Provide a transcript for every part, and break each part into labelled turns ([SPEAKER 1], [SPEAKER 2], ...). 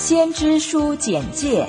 [SPEAKER 1] 先知书简介。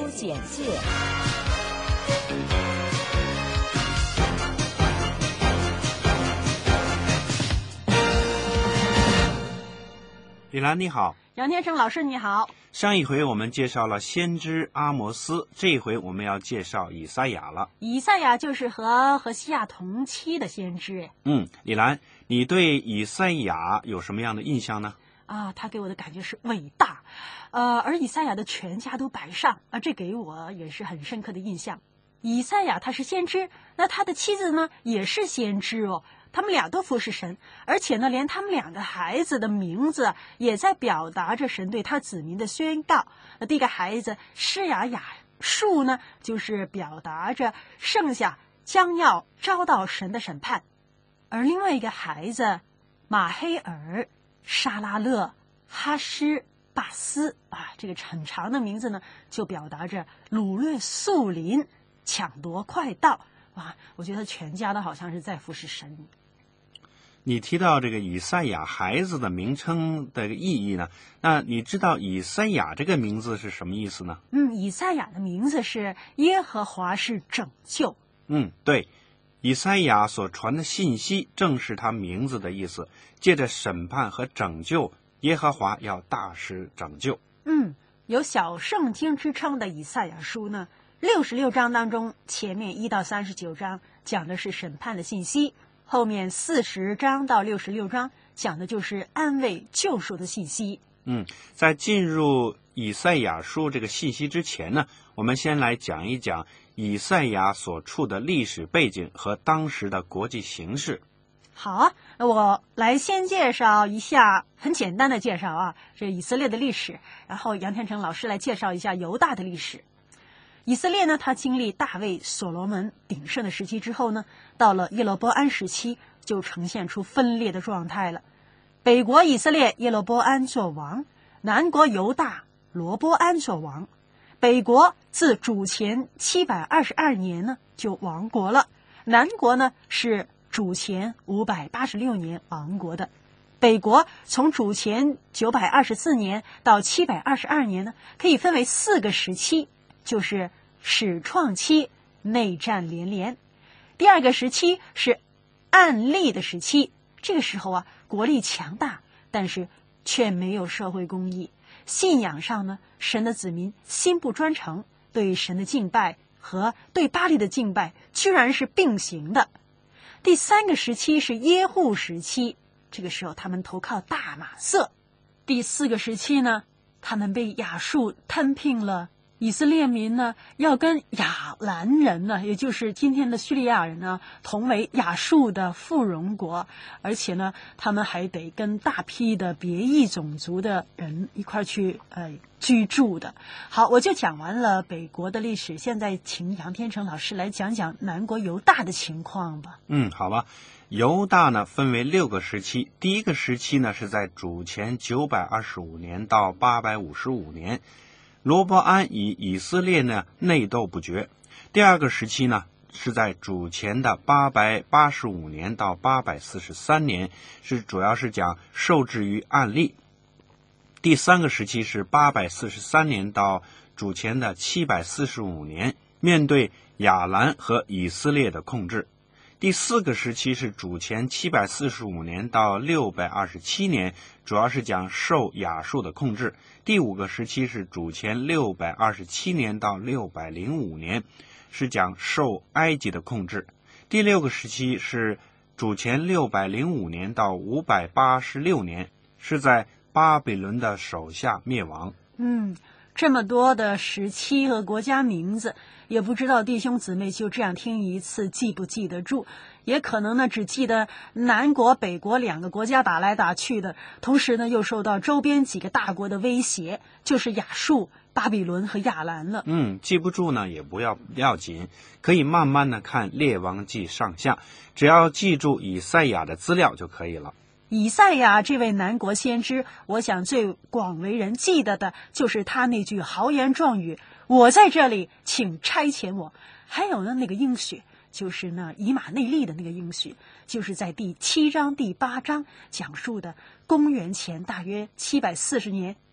[SPEAKER 2] 李兰你好，
[SPEAKER 3] 杨天成老师你好。
[SPEAKER 2] 上一回我们介绍了先知阿摩斯，这一回我们要介绍以赛亚了。
[SPEAKER 3] 以赛亚就是和何西亚同期的先知。
[SPEAKER 2] 李兰，你对以赛亚有什么样的印象呢？
[SPEAKER 3] 他给我的感觉是伟大，而以赛亚的全家都摆上，这给我也是很深刻的印象。以赛亚他是先知，那他的妻子呢也是先知哦。他们俩都服侍神，而且呢，连他们两个孩子的名字也在表达着神对他子民的宣告。第一个孩子施雅述呢，就是表达着剩下将要遭到神的审判；而另外一个孩子马黑尔、沙拉勒、哈施巴斯这个很长的名字呢，就表达着掳掠树林、抢夺快道。我觉得全家都好像是在服侍神。
[SPEAKER 2] 你提到这个以赛亚孩子的名称的意义呢，那你知道以赛亚这个名字是什么意思呢？
[SPEAKER 3] 以赛亚的名字是耶和华是拯救。
[SPEAKER 2] 对，以赛亚所传的信息正是他名字的意思，借着审判和拯救，耶和华要大施拯救。
[SPEAKER 3] 有小圣经之称的以赛亚书呢，66章当中，前面1到39章讲的是审判的信息，后面40章到66章讲的就是安慰救赎的信息。
[SPEAKER 2] 在进入以赛亚书这个信息之前呢，我们先来讲一讲以赛亚所处的历史背景和当时的国际形势。
[SPEAKER 3] 好我来先介绍一下，很简单的介绍这以色列的历史，然后杨天成老师来介绍一下犹大的历史。以色列呢，他经历大卫、所罗门鼎盛的时期之后呢，到了耶罗波安时期就呈现出分裂的状态了。北国以色列耶罗波安做王，南国犹大罗波安做王。北国自主前722年呢就亡国了，南国呢是主前586年亡国的。北国从主前924年到722年呢，可以分为4个时期，就是始创期，内战连连。第二个时期是暗利的时期，这个时候国力强大，但是却没有社会公义，信仰上呢，神的子民心不专诚，对神的敬拜和对巴力的敬拜居然是并行的。第3个时期是耶户时期，这个时候他们投靠大马色。第4个时期呢，他们被亚述吞并了。以色列民呢，要跟亚兰人呢，也就是今天的叙利亚人呢，同为亚述的附庸国，而且呢，他们还得跟大批的别异种族的人一块去居住的。好，我就讲完了北国的历史，现在请杨天成老师来讲讲南国犹大的情况吧。
[SPEAKER 2] 好吧。犹大呢分为6个时期，第一个时期呢是在主前925年到855年。罗伯安与以色列呢内斗不绝。第二个时期呢是在主前的885年到843年，主要是讲受制于暗利。第3个时期是843年到主前的745年，面对亚兰和以色列的控制。第4个时期是主前745年到627年，主要是讲受亚述的控制。第5个时期是主前627年到605年，是讲受埃及的控制。第6个时期是主前605年到586年，是在巴比伦的手下灭亡。
[SPEAKER 3] 这么多的时期和国家名字，也不知道弟兄姊妹就这样听一次记不记得住，也可能呢只记得南国北国2个国家打来打去的，同时呢又受到周边几个大国的威胁，就是亚述、巴比伦和亚兰了。
[SPEAKER 2] 记不住呢也不要紧，可以慢慢的看列王记上下，只要记住以赛亚的资料就可以了。
[SPEAKER 3] 以赛亚这位南国先知，我想最广为人记得的就是他那句豪言壮语，我在这里，请差遣我。还有呢那个应许，就是那以马内利的那个应许，就是在第7章第8章讲述的公元前大约740年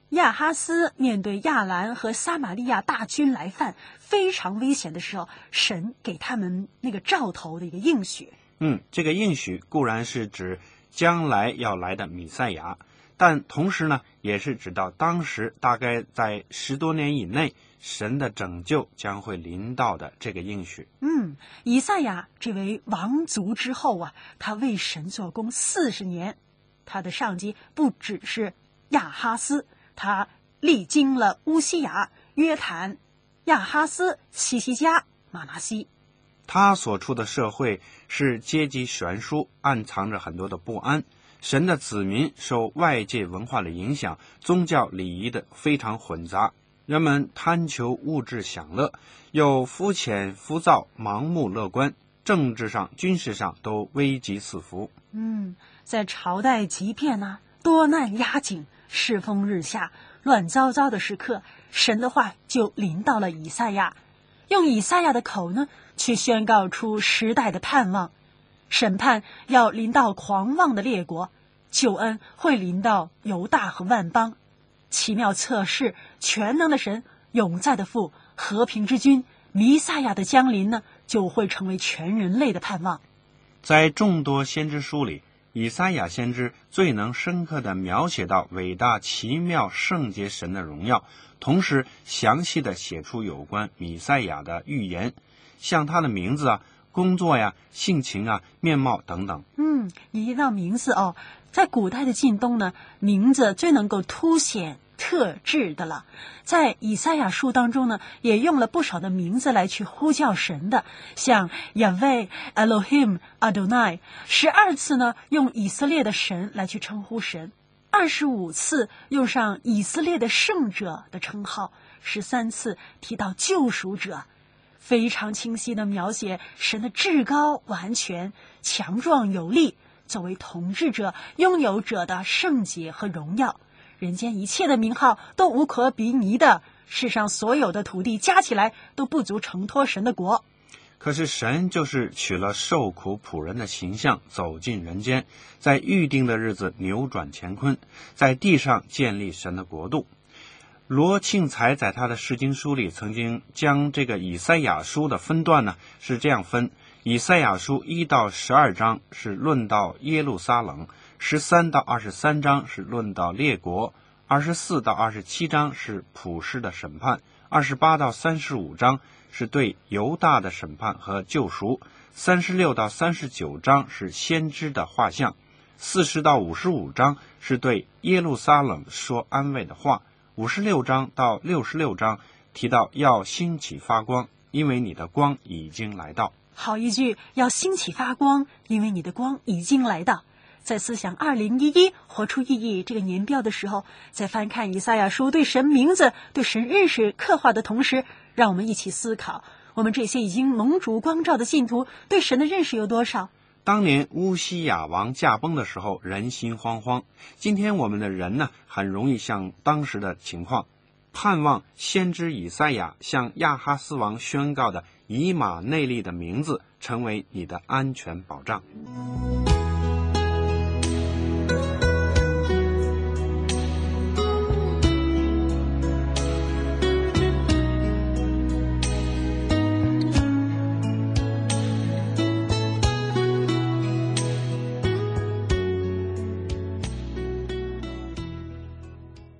[SPEAKER 3] 亚哈斯面对亚兰和撒玛利亚大军来犯，非常危险的时候，神给他们那个兆头的一个应许。
[SPEAKER 2] 这个应许固然是指将来要来的弥赛亚，但同时呢，也是指到当时大概在10多年以内，神的拯救将会临到的这个应许。
[SPEAKER 3] 以赛亚这位王族之后啊，他为神做工40年，他的上级不只是亚哈斯，他历经了乌西雅、约坦、亚哈斯、希西家、马拿西。
[SPEAKER 2] 他所处的社会是阶级悬殊，暗藏着很多的不安。神的子民受外界文化的影响，宗教礼仪的非常混杂，人们贪求物质享乐，又肤浅浮躁、盲目乐观，政治上、军事上都危机四伏。
[SPEAKER 3] 在朝代急变啊，多难压境，世风日下，乱糟糟的时刻，神的话就临到了以赛亚，用以赛亚的口呢，去宣告出时代的盼望。审判要临到狂妄的列国，救恩会临到犹大和万邦。奇妙测试，全能的神，永在的父，和平之君，弥赛亚的降临呢，就会成为全人类的盼望。
[SPEAKER 2] 在众多先知书里，以赛亚先知最能深刻地描写到伟大奇妙圣洁神的荣耀，同时详细地写出有关弥赛亚的预言，像他的名字啊、工作呀、性情啊、面貌等等。
[SPEAKER 3] 你提到名字哦，在古代的近东呢，名字最能够凸显特质的了。在以赛亚书当中呢，也用了不少的名字来去呼叫神的，像亚威、Elohim、Adonai， 12次呢用以色列的神来去称呼神，25次用上以色列的圣者的称号，13次提到救赎者，非常清晰地描写神的至高、完全、强壮、有力，作为统治者、拥有者的圣洁和荣耀。人间一切的名号都无可比拟的，世上所有的土地加起来都不足承托神的国。
[SPEAKER 2] 可是神就是取了受苦仆人的形象，走进人间，在预定的日子扭转乾坤，在地上建立神的国度。罗庆才在他的释经书里曾经将这个以赛亚书的分段呢是这样分：以赛亚书1到12章是论到耶路撒冷，13到23章是论到列国，24到27章是普世的审判，28到35章是对犹大的审判和救赎，36到39章是先知的画像，40到55章是对耶路撒冷说安慰的话，56章到66章提到要兴起发光，因为你的光已经来到。
[SPEAKER 3] 好一句，要兴起发光，因为你的光已经来到。在思想2011活出意义这个年标的时候，在翻看以赛亚书对神名字、对神认识刻画的同时，让我们一起思考，我们这些已经蒙主光照的信徒对神的认识有多少？
[SPEAKER 2] 当年乌西雅王驾崩的时候，人心惶惶。今天我们的人呢，很容易像当时的情况，盼望先知以赛亚向亚哈斯王宣告的以马内利的名字成为你的安全保障。